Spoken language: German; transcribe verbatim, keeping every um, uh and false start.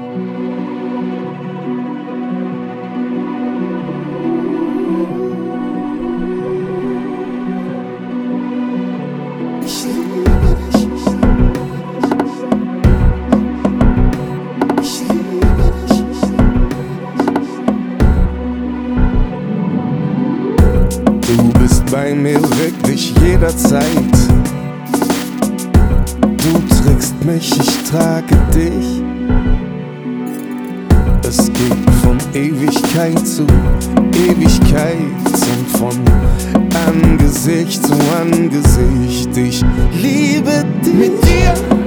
Du bist bei mir wirklich jederzeit. Du trägst mich, ich trage dich. Es geht von Ewigkeit zu Ewigkeit und von Angesicht zu Angesicht. Ich liebe dich. Mit dir